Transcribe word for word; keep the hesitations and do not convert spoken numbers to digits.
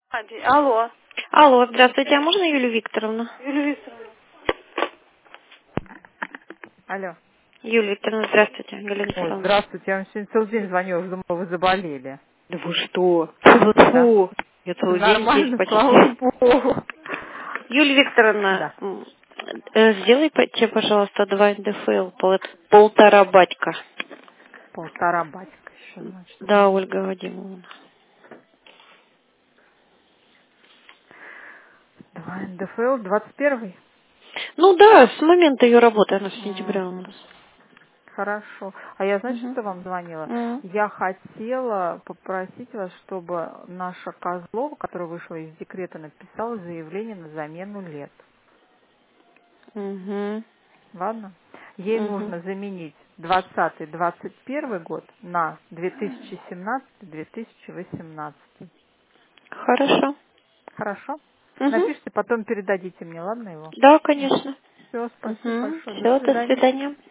Ади, алло. Алло, здравствуйте, а можно Юлию Викторовну? Юлия Викторовна. Алло. Юлия Викторовна, здравствуйте, Галина Ой, Михайловна. здравствуйте. Я вам сегодня целый день звоню, я уже думала, вы заболели. Да вы что? Да. Фу-фу-фу. Я целый день здесь Нормально, почти. слава богу. Юлия Викторовна, Да. м, э, сделайте, пожалуйста, два эн дэ эф эл, пол- полтора батька. Полтора батька еще, значит. Да, Ольга Вадимовна. Два эн дэ эф эл, двадцать первый. Ну да, с момента ее работы, она с М, сентября у нас. Хорошо. А я, знаете, Угу. что вам звонила? Я хотела попросить вас, чтобы наша Козлова, которая вышла из декрета, написала заявление на замену лет. Угу. Ладно? Ей Угу. нужно заменить двадцатый двадцать первый год на две тысячи семнадцатый две тысячи восемнадцатый. Хорошо. Хорошо? Угу. Напишите, потом передадите мне, ладно его? Да, конечно. Все, спасибо Угу. большое. До Все, до свидания. свидания.